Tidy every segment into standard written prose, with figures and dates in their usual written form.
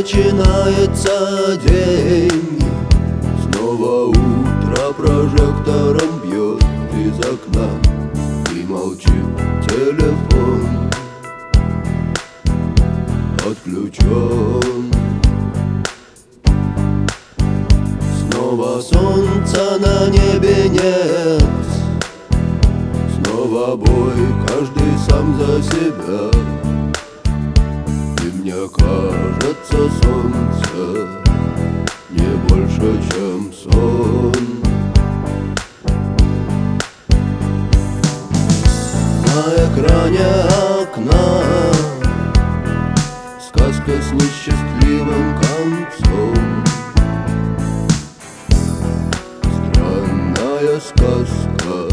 начинается день. Снова утро прожектором бьет из окна, и молчит телефон, отключен. Снова солнца на небе нет, снова бой, каждый сам за себя. И мне кажется, солнце не больше, чем сон. На экране окна сказка с несчастливым концом. Странная сказка.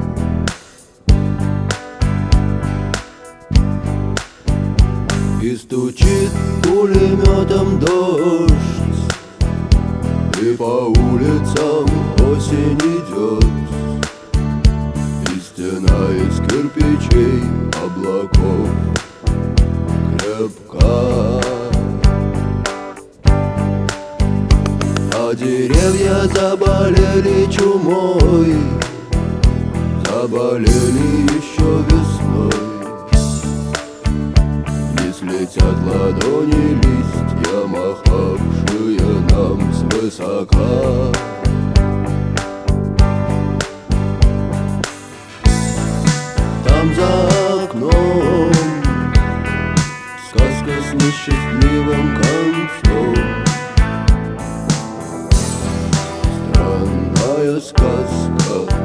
И стучит пулеметом дождь, и по улицам осень идет, и стена из кирпичей облаков крепка. А деревья заболели чумой, заболели еще весной. Летят ладони листья, махавшие нам свысока. Там за окном сказка с несчастливым концом. Странная сказка.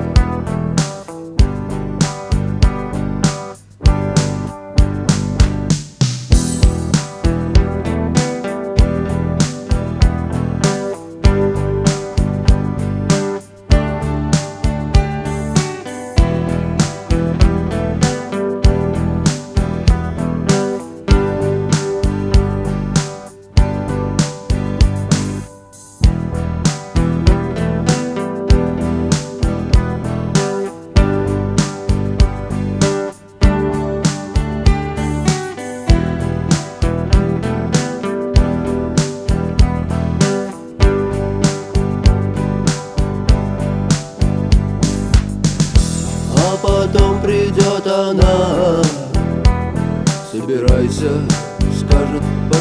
А потом придет она, собирайся, скажет.